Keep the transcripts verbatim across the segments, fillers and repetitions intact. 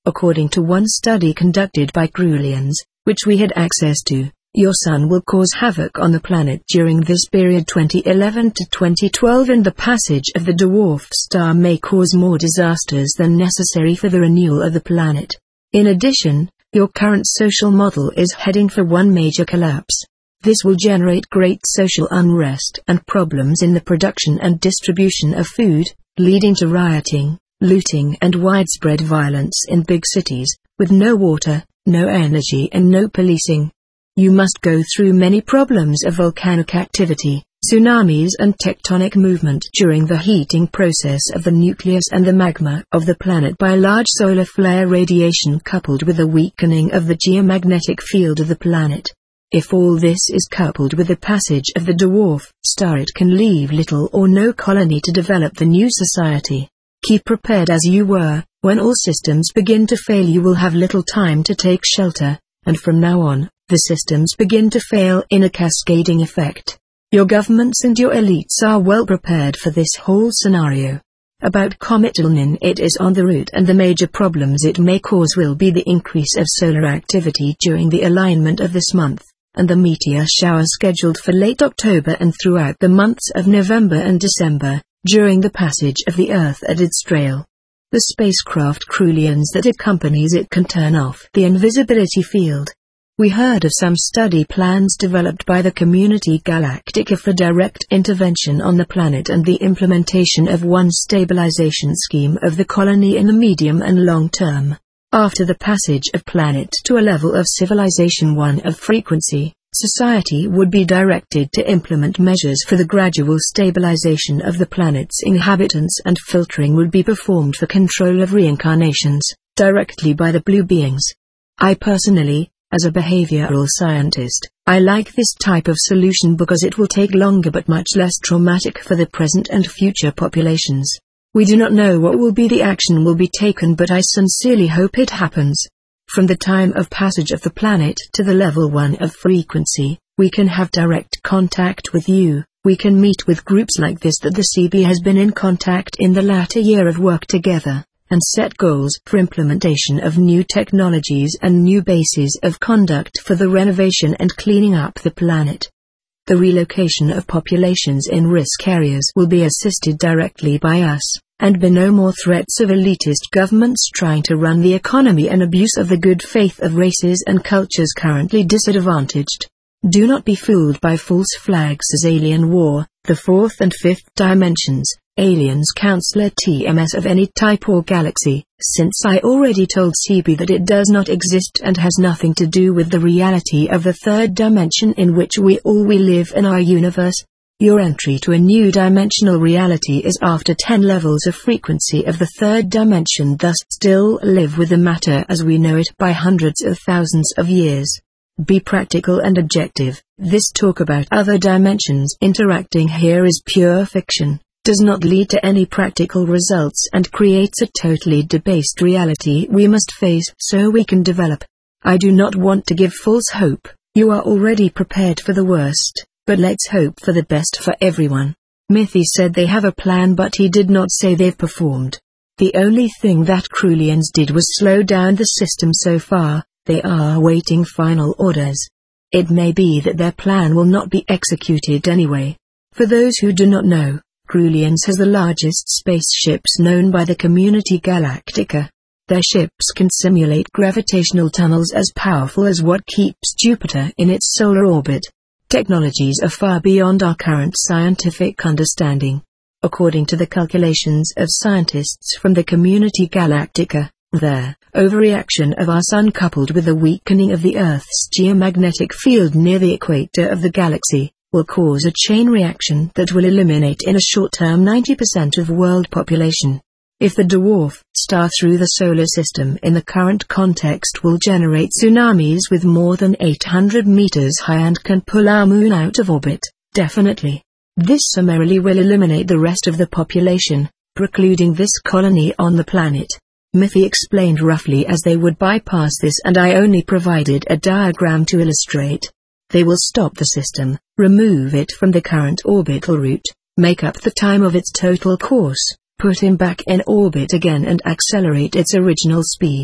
According to one study conducted by Krulians, which we had access to, your sun will cause havoc on the planet during this period twenty eleven to twenty twelve, and the passage of the dwarf star may cause more disasters than necessary for the renewal of the planet. In addition, your current social model is heading for one major collapse. This will generate great social unrest and problems in the production and distribution of food, leading to rioting, looting and widespread violence in big cities, with no water, no energy and no policing. You must go through many problems of volcanic activity, tsunamis and tectonic movement during the heating process of the nucleus and the magma of the planet by large solar flare radiation coupled with the weakening of the geomagnetic field of the planet. If all this is coupled with the passage of the dwarf star, it can leave little or no colony to develop the new society. Keep prepared as you were. When all systems begin to fail, you will have little time to take shelter, and from now on, the systems begin to fail in a cascading effect. Your governments and your elites are well prepared for this whole scenario. About Comet Elnin, it is on the route, and the major problems it may cause will be the increase of solar activity during the alignment of this month, and the meteor shower scheduled for late October and throughout the months of November and December, during the passage of the Earth at its trail. The spacecraft Krulians that accompanies it can turn off the invisibility field. We heard of some study plans developed by the Community Galactica for direct intervention on the planet and the implementation of one stabilization scheme of the colony in the medium and long term. After the passage of planet to a level of civilization one of frequency, society would be directed to implement measures for the gradual stabilization of the planet's inhabitants, and filtering would be performed for control of reincarnations, directly by the blue beings. I personally, as a behavioral scientist, I like this type of solution because it will take longer but much less traumatic for the present and future populations. We do not know what will be the action will be taken, but I sincerely hope it happens. From the time of passage of the planet to the level one of frequency, we can have direct contact with you. We can meet with groups like this that the C B has been in contact in the latter year of work together, and set goals for implementation of new technologies and new bases of conduct for the renovation and cleaning up the planet. The relocation of populations in risk areas will be assisted directly by us, and be no more threats of elitist governments trying to run the economy and abuse of the good faith of races and cultures currently disadvantaged. Do not be fooled by false flags as alien war, the fourth and fifth dimensions, aliens counselor T M S of any type or galaxy, since I already told C B that it does not exist and has nothing to do with the reality of the third dimension in which we all we live in our universe. Your entry to a new dimensional reality is after ten levels of frequency of the third dimension, thus still live with the matter as we know it by hundreds of thousands of years. Be practical and objective. This talk about other dimensions interacting here is pure fiction, does not lead to any practical results, and creates a totally debased reality we must face so we can develop. I do not want to give false hope. You are already prepared for the worst, but let's hope for the best for everyone. Mithy said they have a plan, but he did not say they've performed. The only thing that Krulians did was slow down the system so far. They are awaiting final orders. It may be that their plan will not be executed anyway. For those who do not know, Krulians has the largest spaceships known by the Community Galactica. Their ships can simulate gravitational tunnels as powerful as what keeps Jupiter in its solar orbit. Technologies are far beyond our current scientific understanding. According to the calculations of scientists from the Community Galactica, their overreaction of our Sun coupled with the weakening of the Earth's geomagnetic field near the equator of the galaxy, will cause a chain reaction that will eliminate in a short term ninety percent of world population. If the dwarf star through the solar system in the current context will generate tsunamis with more than eight hundred meters high and can pull our moon out of orbit, definitely. This summarily will eliminate the rest of the population, precluding this colony on the planet. Mithy explained roughly as they would bypass this, and I only provided a diagram to illustrate. They will stop the system, remove it from the current orbital route, make up the time of its total course, put him back in orbit again and accelerate its original speed.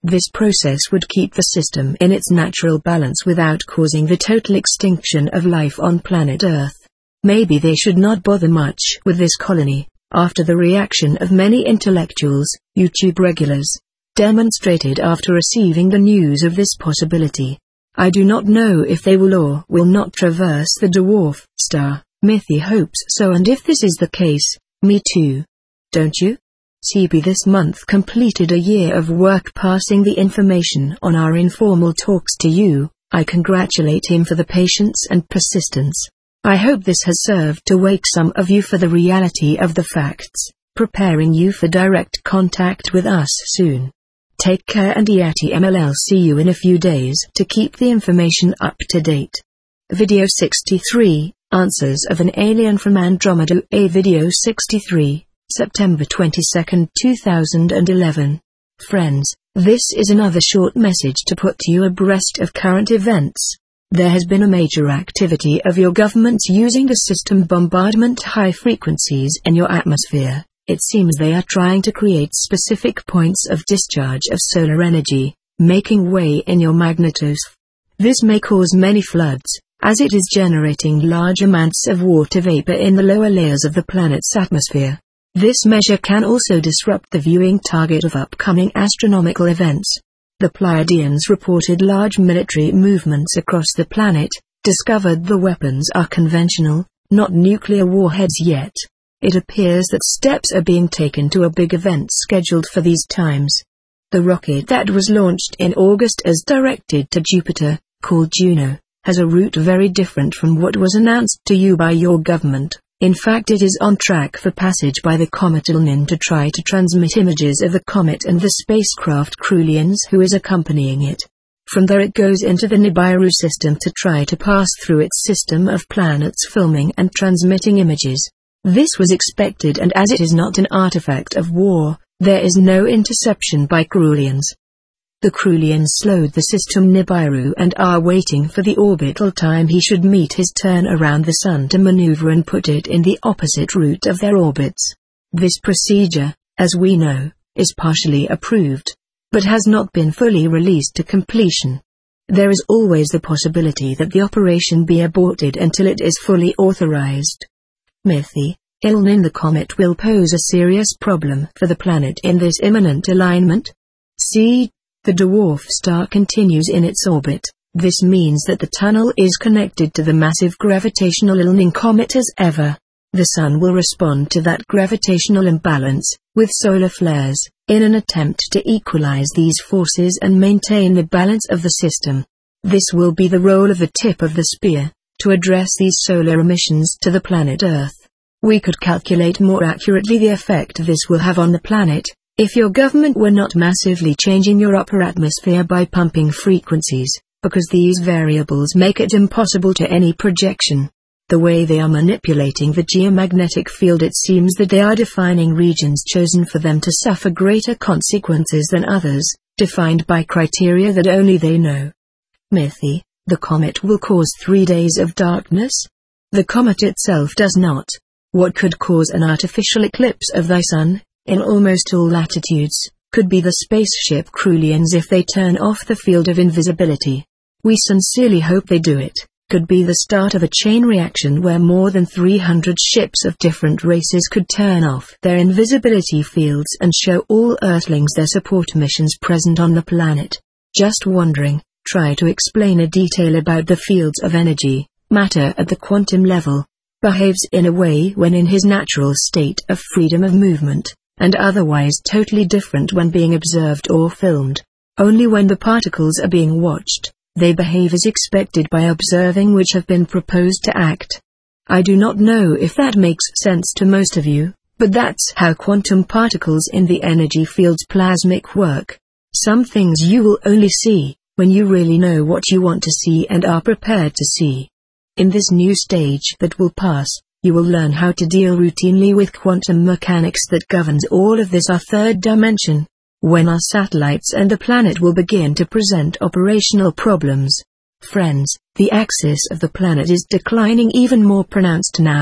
This process would keep the system in its natural balance without causing the total extinction of life on planet Earth. Maybe they should not bother much with this colony, after the reaction of many intellectuals, YouTube regulars, demonstrated after receiving the news of this possibility. I do not know if they will or will not traverse the dwarf star. Mithy hopes so, and if this is the case, me too. Don't you? C B this month completed a year of work passing the information on our informal talks to you. I congratulate him for the patience and persistence. I hope this has served to wake some of you for the reality of the facts, preparing you for direct contact with us soon. Take care, and Yeti M L L see you in a few days to keep the information up to date. Video sixty-three, Answers of an Alien from Andromeda. A Video sixty-three, September twenty-second two thousand eleven. Friends, this is another short message to put you abreast of current events. There has been a major activity of your governments using the system bombardment high frequencies in your atmosphere. It seems they are trying to create specific points of discharge of solar energy, making way in your magnetosphere. This may cause many floods, as it is generating large amounts of water vapor in the lower layers of the planet's atmosphere. This measure can also disrupt the viewing target of upcoming astronomical events. The Pleiadians reported large military movements across the planet, discovered the weapons are conventional, not nuclear warheads yet. It appears that steps are being taken to a big event scheduled for these times. The rocket that was launched in August as directed to Jupiter, called Juno, has a route very different from what was announced to you by your government. In fact, it is on track for passage by the comet Elnin to try to transmit images of the comet and the spacecraft Krulians who is accompanying it. From there it goes into the Nibiru system to try to pass through its system of planets filming and transmitting images. This was expected, and as it is not an artifact of war, there is no interception by Krulians. The Krulians slowed the system Nibiru and are waiting for the orbital time he should meet his turn around the Sun to maneuver and put it in the opposite route of their orbits. This procedure, as we know, is partially approved, but has not been fully released to completion. There is always the possibility that the operation be aborted until it is fully authorized. Mithy, Elnin the comet will pose a serious problem for the planet in this imminent alignment. See, the dwarf star continues in its orbit. This means that the tunnel is connected to the massive gravitational Elnin comet as ever. The Sun will respond to that gravitational imbalance, with solar flares, in an attempt to equalize these forces and maintain the balance of the system. This will be the role of the tip of the spear, to address these solar emissions to the planet Earth. We could calculate more accurately the effect this will have on the planet, if your government were not massively changing your upper atmosphere by pumping frequencies, because these variables make it impossible to any projection. The way they are manipulating the geomagnetic field, it seems that they are defining regions chosen for them to suffer greater consequences than others, defined by criteria that only they know. Mithy, the comet will cause three days of darkness? The comet itself does not. What could cause an artificial eclipse of thy Sun, in almost all latitudes, could be the spaceship Krulians if they turn off the field of invisibility. We sincerely hope they do it. Could be the start of a chain reaction where more than three hundred ships of different races could turn off their invisibility fields and show all Earthlings their support missions present on the planet. Just wondering, try to explain a detail about the fields of energy, matter at the quantum level, behaves in a way when in his natural state of freedom of movement, and otherwise totally different when being observed or filmed. Only when the particles are being watched, they behave as expected by observing which have been proposed to act. I do not know if that makes sense to most of you, but that's how quantum particles in the energy field's plasmic work. Some things you will only see when you really know what you want to see and are prepared to see. In this new stage that will pass, you will learn how to deal routinely with quantum mechanics that governs all of this, our third dimension. When our satellites and the planet will begin to present operational problems. Friends, the axis of the planet is declining even more pronounced now,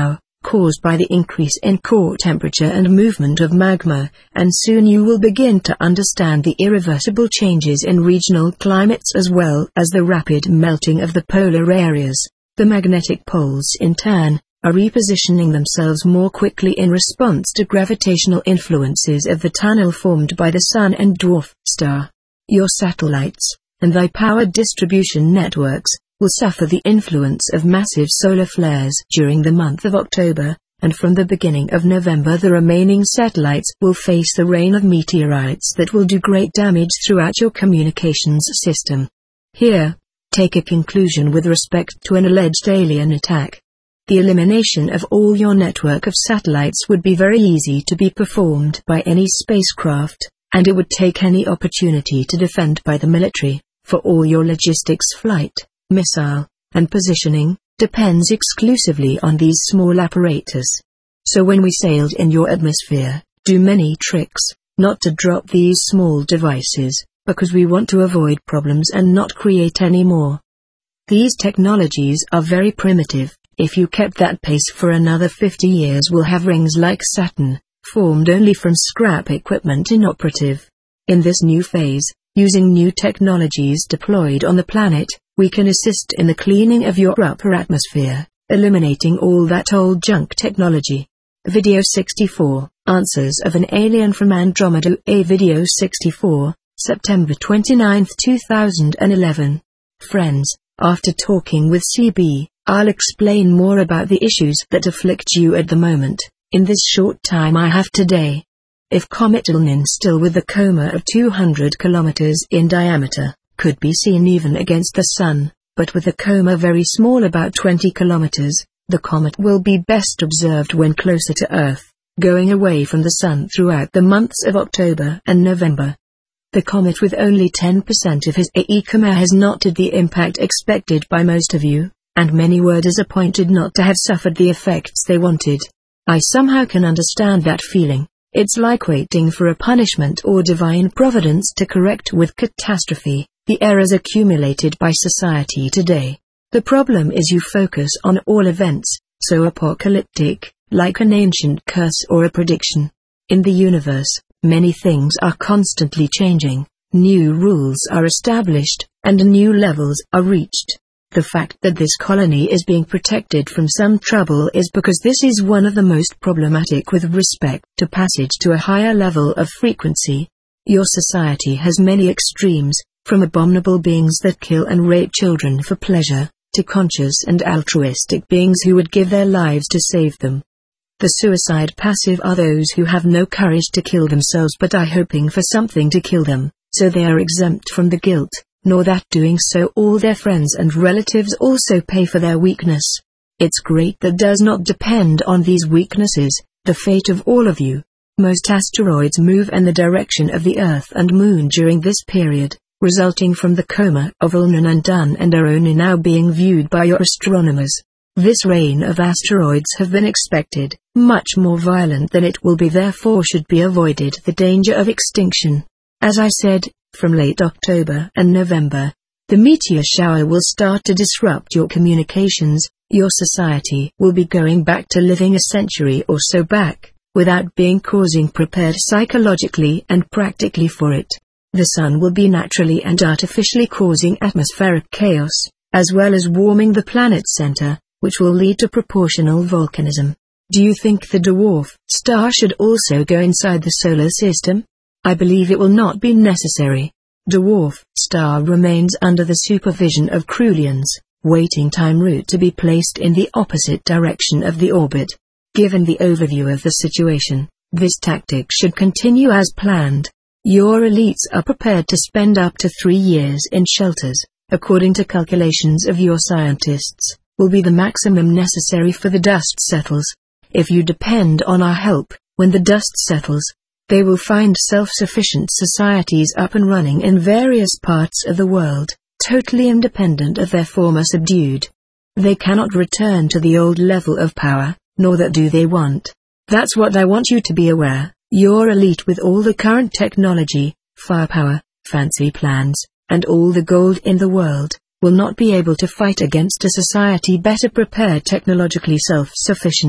caused by the increase in core temperature and movement of magma, and soon you will begin to understand the irreversible changes in regional climates as well as the rapid melting of the polar areas. The magnetic poles in turn are repositioning themselves more quickly in response to gravitational influences of the tunnel formed by the Sun and dwarf star. Your satellites, and thy power distribution networks, will suffer the influence of massive solar flares during the month of October, and from the beginning of November the remaining satellites will face the rain of meteorites that will do great damage throughout your communications system. Here, take a conclusion with respect to an alleged alien attack. The elimination of all your network of satellites would be very easy to be performed by any spacecraft, and it would take any opportunity to defend by the military, for all your logistics, flight, missile, and positioning, depends exclusively on these small apparatus. So when we sailed in your atmosphere, do many tricks, not to drop these small devices, because we want to avoid problems and not create any more. These technologies are very primitive. If you kept that pace for another fifty years we'll have rings like Saturn, formed only from scrap equipment inoperative. In this new phase, using new technologies deployed on the planet, we can assist in the cleaning of your upper atmosphere, eliminating all that old junk technology. Video sixty-four, Answers of an Alien from Andromeda. A Video sixty-four, September twenty-ninth two thousand eleven. Friends, after talking with C B, I'll explain more about the issues that afflict you at the moment, in this short time I have today. If Comet Elenin, still with a coma of two hundred kilometers in diameter, could be seen even against the Sun, but with a coma very small, about twenty kilometers, the comet will be best observed when closer to Earth, going away from the Sun throughout the months of October and November. The comet, with only ten percent of his A E coma, has not had the impact expected by most of you, and many were disappointed not to have suffered the effects they wanted. I somehow can understand that feeling. It's like waiting for a punishment or divine providence to correct with catastrophe the errors accumulated by society today. The problem is you focus on all events, so apocalyptic, like an ancient curse or a prediction. In the universe, many things are constantly changing, new rules are established, and new levels are reached. The fact that this colony is being protected from some trouble is because this is one of the most problematic with respect to passage to a higher level of frequency. Your society has many extremes, from abominable beings that kill and rape children for pleasure, to conscious and altruistic beings who would give their lives to save them. The suicide passive are those who have no courage to kill themselves but are hoping for something to kill them, so they are exempt from the guilt, nor that doing so all their friends and relatives also pay for their weakness. It's great that does not depend on these weaknesses, the fate of all of you. Most asteroids move in the direction of the Earth and Moon during this period, resulting from the coma of Elenin and Dun and are only now being viewed by your astronomers. This rain of asteroids have been expected, much more violent than it will be, therefore should be avoided the danger of extinction. As I said, from late October and November, the meteor shower will start to disrupt your communications. Your society will be going back to living a century or so back, without being causing prepared psychologically and practically for it. The Sun will be naturally and artificially causing atmospheric chaos, as well as warming the planet's center, which will lead to proportional volcanism. Do you think the dwarf star should also go inside the solar system? I believe it will not be necessary. Dwarf star remains under the supervision of Crulians, waiting time route to be placed in the opposite direction of the orbit. Given the overview of the situation, this tactic should continue as planned. Your elites are prepared to spend up to three years in shelters, according to calculations of your scientists, will be the maximum necessary for the dust settles. If you depend on our help, when the dust settles, they will find self-sufficient societies up and running in various parts of the world, totally independent of their former subdued. They cannot return to the old level of power, nor that do they want. That's what I want you to be aware. Your elite, with all the current technology, firepower, fancy plans, and all the gold in the world, will not be able to fight against a society better prepared, technologically self-sufficient,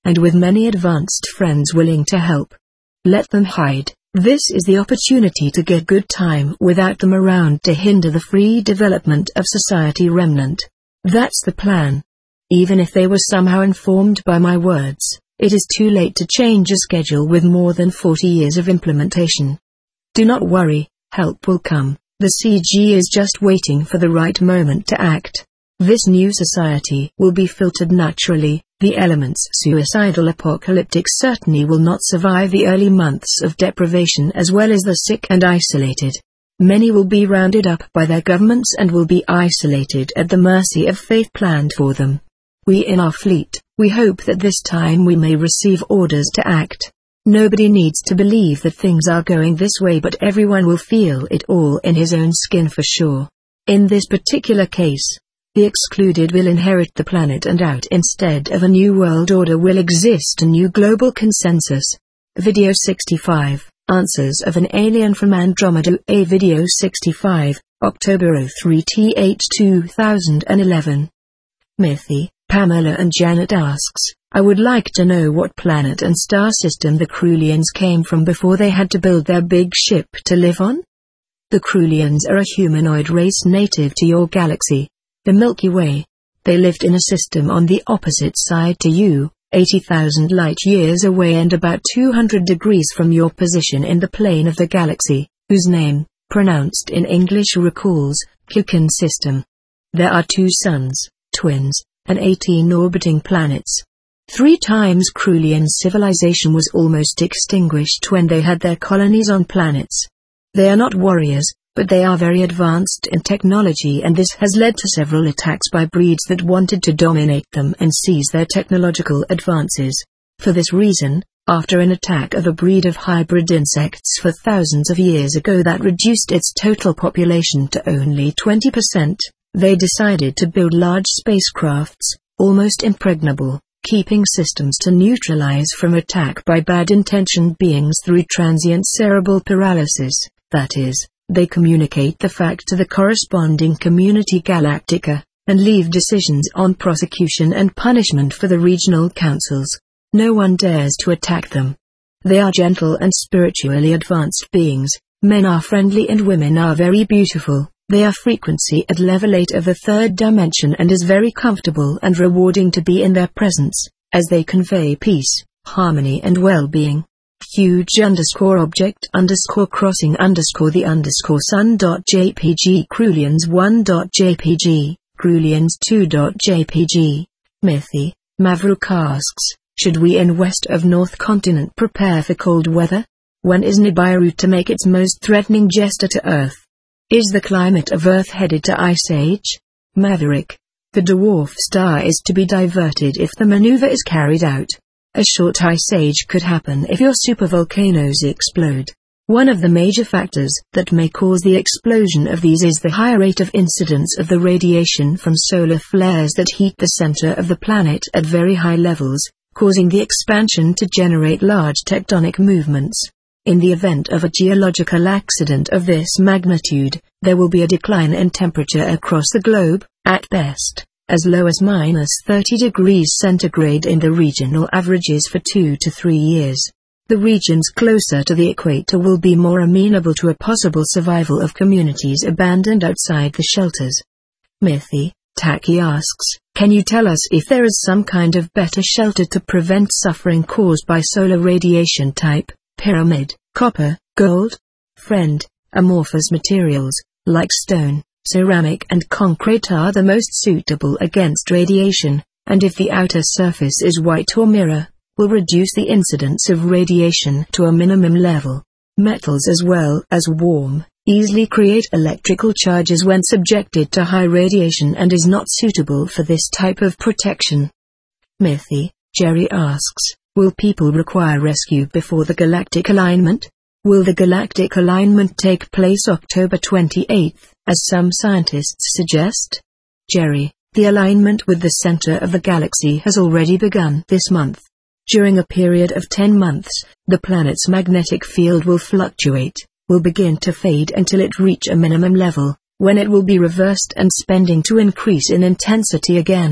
and with many advanced friends willing to help. Let them hide. This is the opportunity to get good time without them around to hinder the free development of society remnant. That's the plan. Even if they were somehow informed by my words, it is too late to change a schedule with more than forty years of implementation. Do not worry, help will come. The C G is just waiting for the right moment to act. This new society will be filtered naturally. The elements suicidal apocalyptic certainly will not survive the early months of deprivation as well as the sick and isolated. Many will be rounded up by their governments and will be isolated at the mercy of fate planned for them. We in our fleet, we hope that this time we may receive orders to act. Nobody needs to believe that things are going this way, but everyone will feel it all in his own skin for sure. In this particular case, the excluded will inherit the planet, and out instead of a new world order will exist a new global consensus. Video sixty-five, Answers of an Alien from Andromeda. A Video sixty-five, October third two thousand eleven. Mythy, Pamela and Janet asks, I would like to know what planet and star system the Krulians came from before they had to build their big ship to live on? The Krulians are a humanoid race native to your galaxy, the Milky Way. They lived in a system on the opposite side to you, eighty thousand light-years away and about two hundred degrees from your position in the plane of the galaxy, whose name, pronounced in English, recalls Kukan system. There are two suns, twins, and eighteen orbiting planets. Three times Krulian civilization was almost extinguished when they had their colonies on planets. They are not warriors, but they are very advanced in technology, and this has led to several attacks by breeds that wanted to dominate them and seize their technological advances. For this reason, after an attack of a breed of hybrid insects for thousands of years ago that reduced its total population to only twenty percent, they decided to build large spacecrafts, almost impregnable, keeping systems to neutralize from attack by bad-intentioned beings through transient cerebral paralysis, that is, they communicate the fact to the corresponding community galactica, and leave decisions on prosecution and punishment for the regional councils. No one dares to attack them. They are gentle and spiritually advanced beings. Men are friendly and women are very beautiful. They are frequency at level eight of the third dimension, and is very comfortable and rewarding to be in their presence, as they convey peace, harmony and well-being. Huge underscore object underscore crossing underscore the underscore sun dot jpg Krulians one dot jpg, Krulians two dot jpg. Mythy, Mavruk asks, should we in west of North Continent prepare for cold weather? When is Nibiru to make its most threatening gesture to Earth? Is the climate of Earth headed to Ice Age? Maverick, the dwarf star is to be diverted if the maneuver is carried out. A short ice age could happen if your supervolcanoes explode. One of the major factors that may cause the explosion of these is the high rate of incidence of the radiation from solar flares that heat the center of the planet at very high levels, causing the expansion to generate large tectonic movements. In the event of a geological accident of this magnitude, there will be a decline in temperature across the globe, at best, as low as minus thirty degrees centigrade in the regional averages for two to three years. The regions closer to the equator will be more amenable to a possible survival of communities abandoned outside the shelters. Mythy, Taki asks, can you tell us if there is some kind of better shelter to prevent suffering caused by solar radiation? Type, pyramid, copper, gold? Friend, amorphous materials, like stone, ceramic and concrete are the most suitable against radiation, and if the outer surface is white or mirror, will reduce the incidence of radiation to a minimum level. Metals as well as warm, easily create electrical charges when subjected to high radiation and is not suitable for this type of protection. Mythy, Jerry asks, will people require rescue before the galactic alignment? Will the galactic alignment take place October twenty-eighth, as some scientists suggest? Jerry, the alignment with the center of the galaxy has already begun this month. During a period of ten months, the planet's magnetic field will fluctuate, will begin to fade until it reach a minimum level, when it will be reversed and spending to increase in intensity again.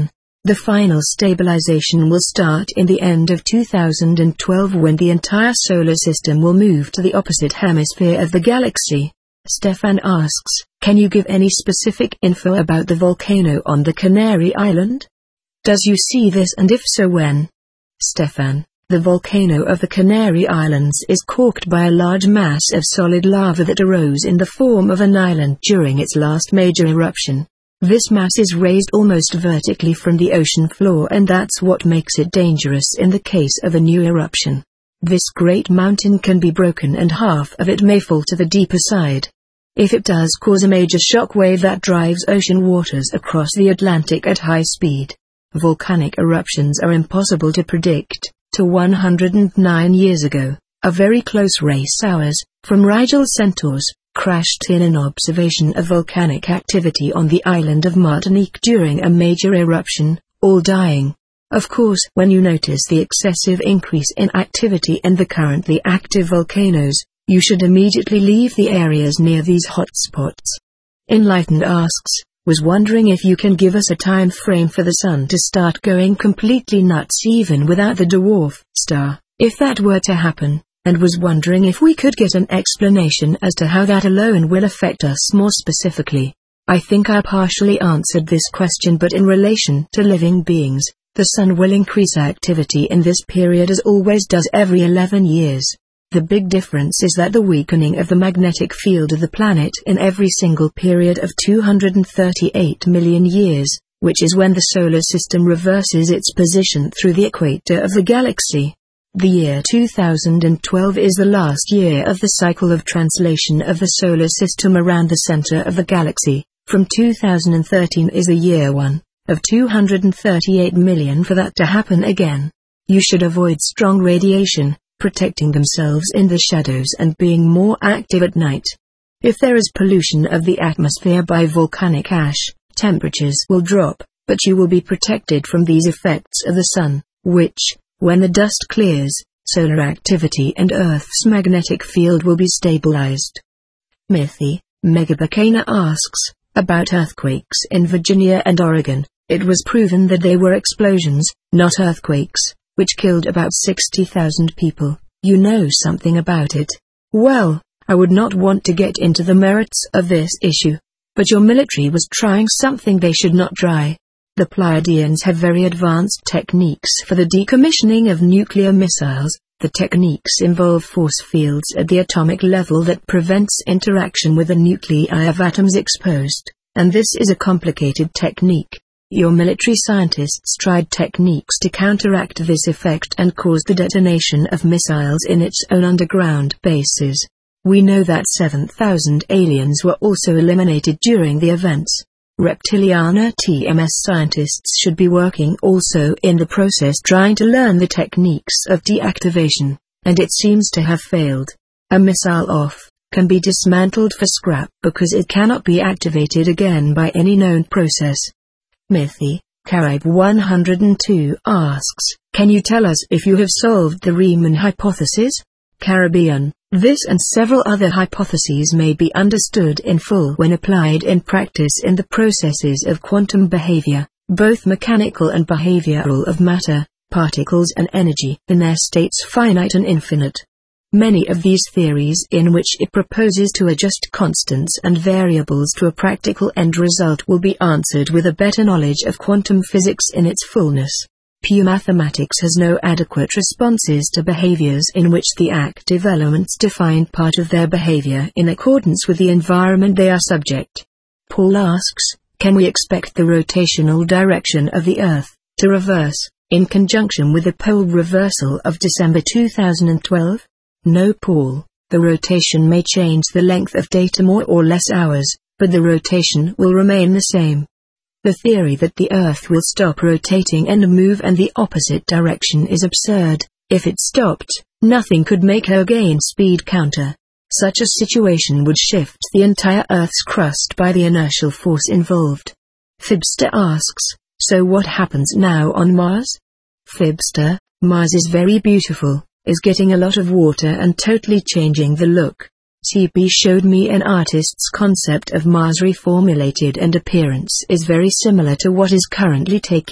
The final stabilization will start in the end of two thousand twelve when the entire solar system will move to the opposite hemisphere of the galaxy. Stefan asks, can you give any specific info about the volcano on the Canary Island? Does you see this, and if so, when? Stefan, the volcano of the Canary Islands is caused by a large mass of solid lava that arose in the form of an island during its last major eruption. This mass is raised almost vertically from the ocean floor, and that's what makes it dangerous in the case of a new eruption. This great mountain can be broken and half of it may fall to the deeper side. If it does cause a major shock wave that drives ocean waters across the Atlantic at high speed. Volcanic eruptions are impossible to predict. To one hundred nine years ago, a very close race hours, from Rigel Centaurs, crashed in an observation of volcanic activity on the island of Martinique during a major eruption, all dying. Of course, when you notice the excessive increase in activity in the currently active volcanoes, you should immediately leave the areas near these hotspots. Enlightened asks, was wondering if you can give us a time frame for the sun to start going completely nuts even without the dwarf star, if that were to happen, and was wondering if we could get an explanation as to how that alone will affect us more specifically. I think I partially answered this question, but in relation to living beings, the sun will increase activity in this period as always does every eleven years. The big difference is that the weakening of the magnetic field of the planet in every single period of two hundred thirty-eight million years, which is when the solar system reverses its position through the equator of the galaxy. The year two thousand twelve is the last year of the cycle of translation of the solar system around the center of the galaxy. From two thousand thirteen is the year one, of two hundred thirty-eight million for that to happen again. You should avoid strong radiation, protecting themselves in the shadows and being more active at night. If there is pollution of the atmosphere by volcanic ash, temperatures will drop, but you will be protected from these effects of the sun, which, when the dust clears, solar activity and Earth's magnetic field will be stabilized. Mithy, Megabacana asks, about earthquakes in Virginia and Oregon. It was proven that they were explosions, not earthquakes, which killed about sixty thousand people. You know something about it. Well, I would not want to get into the merits of this issue. But your military was trying something they should not try. The Pleiadians have very advanced techniques for the decommissioning of nuclear missiles. The techniques involve force fields at the atomic level that prevents interaction with the nuclei of atoms exposed, and this is a complicated technique. Your military scientists tried techniques to counteract this effect and caused the detonation of missiles in its own underground bases. We know that seven thousand aliens were also eliminated during the events. Reptiliana T M S scientists should be working also in the process trying to learn the techniques of deactivation, and it seems to have failed. A missile off can be dismantled for scrap because it cannot be activated again by any known process. Mithy, Carib one hundred two asks, can you tell us if you have solved the Riemann hypothesis? Caribbean, this and several other hypotheses may be understood in full when applied in practice in the processes of quantum behavior, both mechanical and behavioral, of matter, particles and energy in their states finite and infinite. Many of these theories in which it proposes to adjust constants and variables to a practical end result will be answered with a better knowledge of quantum physics in its fullness. Pure mathematics has no adequate responses to behaviors in which the active elements define part of their behavior in accordance with the environment they are subject. Paul asks, can we expect the rotational direction of the Earth to reverse, in conjunction with the pole reversal of December two thousand twelve? No, Paul, the rotation may change the length of day to more or less hours, but the rotation will remain the same. The theory that the Earth will stop rotating and move in the opposite direction is absurd. If it stopped, nothing could make her gain speed counter. Such a situation would shift the entire Earth's crust by the inertial force involved. Fibster asks, so what happens now on Mars? Fibster, Mars is very beautiful, is getting a lot of water and totally changing the look. T P showed me an artist's concept of Mars reformulated, and appearance is very similar to what is currently taking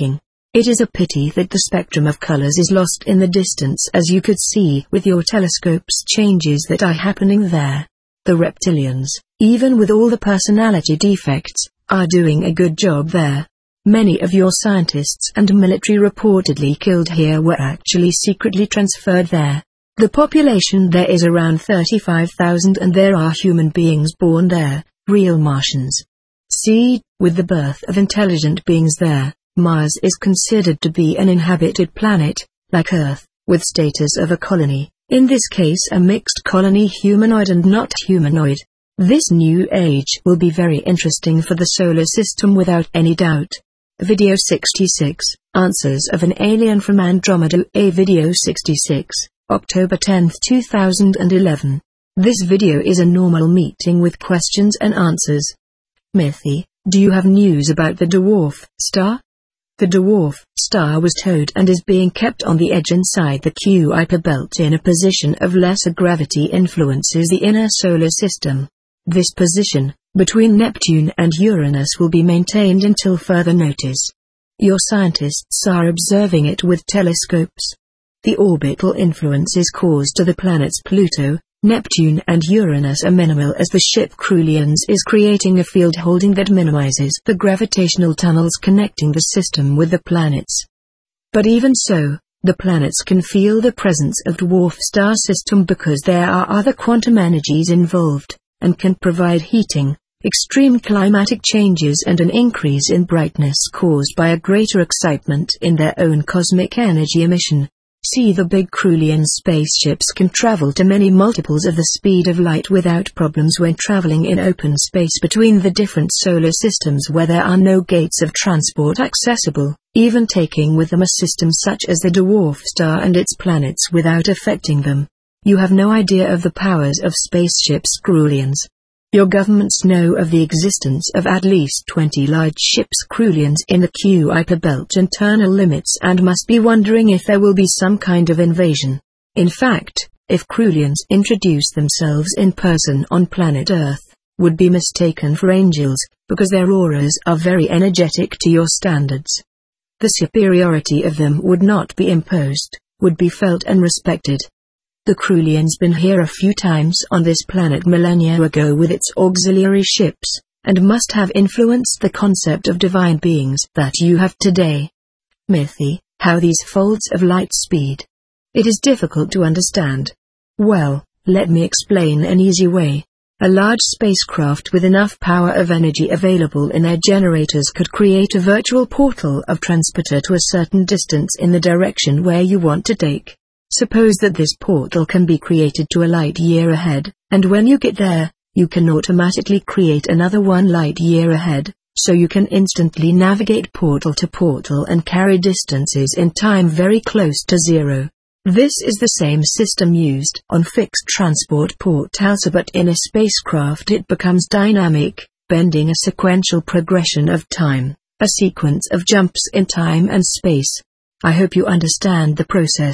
It is a pity that the spectrum of colors is lost in the distance, as you could see with your telescopes changes that are happening there. The reptilians, even with all the personality defects, are doing a good job there. Many of your scientists and military reportedly killed here were actually secretly transferred there. The population there is around thirty-five thousand, and there are human beings born there, real Martians. See, with the birth of intelligent beings there, Mars is considered to be an inhabited planet, like Earth, with status of a colony, in this case a mixed colony, humanoid and not humanoid. This new age will be very interesting for the solar system without any doubt. Video sixty-six, Answers of an Alien from Andromeda. A Video sixty-six, October tenth two thousand eleven. This video is a normal meeting with questions and answers. Mithy, do you have news about the dwarf star? The dwarf star was towed and is being kept on the edge inside the Kuiper belt in a position of lesser gravity influences the inner solar system. This position, between Neptune and Uranus, will be maintained until further notice. Your scientists are observing it with telescopes. The orbital influences caused to the planets Pluto, Neptune and Uranus are minimal, as the ship Krulians is creating a field holding that minimizes the gravitational tunnels connecting the system with the planets. But even so, the planets can feel the presence of dwarf star system because there are other quantum energies involved, and can provide heating, extreme climatic changes and an increase in brightness caused by a greater excitement in their own cosmic energy emission. See, the big Krulian spaceships can travel to many multiples of the speed of light without problems when traveling in open space between the different solar systems where there are no gates of transport accessible, even taking with them a system such as the dwarf star and its planets without affecting them. You have no idea of the powers of spaceships Krulians. Your governments know of the existence of at least twenty large ships Krulians in the Kuiper belt internal limits and must be wondering if there will be some kind of invasion. In fact, if Krulians introduce themselves in person on planet Earth, would be mistaken for angels, because their auras are very energetic to your standards. The superiority of them would not be imposed, would be felt and respected. The Krulians been here a few times on this planet millennia ago with its auxiliary ships, and must have influenced the concept of divine beings that you have today. Mithy, how these folds of light speed? It is difficult to understand. Well, let me explain an easy way. A large spacecraft with enough power of energy available in their generators could create a virtual portal of transporter to a certain distance in the direction where you want to take. Suppose that this portal can be created to a light year ahead, and when you get there, you can automatically create another one light year ahead, so you can instantly navigate portal to portal and carry distances in time very close to zero. This is the same system used on fixed transport portals, but in a spacecraft it becomes dynamic, bending a sequential progression of time, a sequence of jumps in time and space. I hope you understand the process.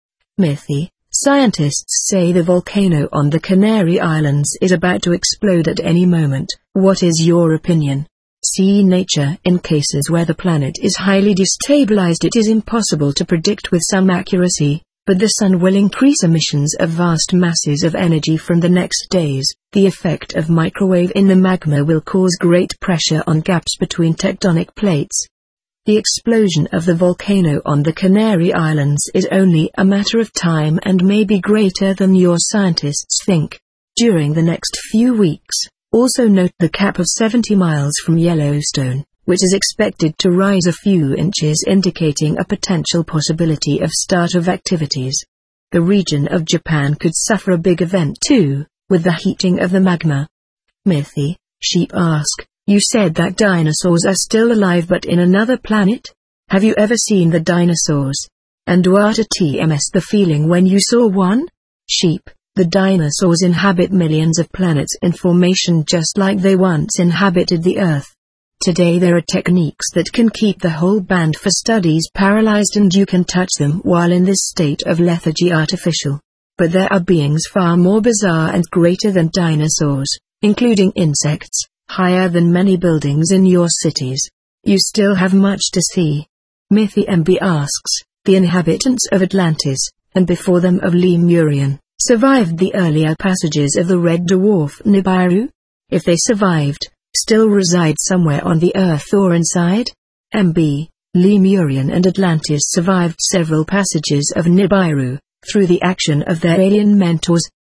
Mithy, scientists say the volcano on the Canary Islands is about to explode at any moment. What is your opinion? See Nature. In cases where the planet is highly destabilized, it is impossible to predict with some accuracy, but the sun will increase emissions of vast masses of energy from the next days. The effect of microwave in the magma will cause great pressure on gaps between tectonic plates. The explosion of the volcano on the Canary Islands is only a matter of time and may be greater than your scientists think. During the next few weeks, also note the cap of seventy miles from Yellowstone, which is expected to rise a few inches, indicating a potential possibility of start of activities. The region of Japan could suffer a big event too, with the heating of the magma. Mithy, sheep ask, you said that dinosaurs are still alive but in another planet? Have you ever seen the dinosaurs? And what a T M S the feeling when you saw one? Sheep, the dinosaurs inhabit millions of planets in formation just like they once inhabited the Earth. Today there are techniques that can keep the whole band for studies paralyzed and you can touch them while in this state of lethargy artificial. But there are beings far more bizarre and greater than dinosaurs, including insects, higher than many buildings in your cities. You still have much to see. Mithy M B asks, the inhabitants of Atlantis, and before them of Lemurian, survived the earlier passages of the Red Dwarf Nibiru? If they survived, still reside somewhere on the Earth or inside? M B. Lemurian and Atlantis survived several passages of Nibiru, through the action of their alien mentors,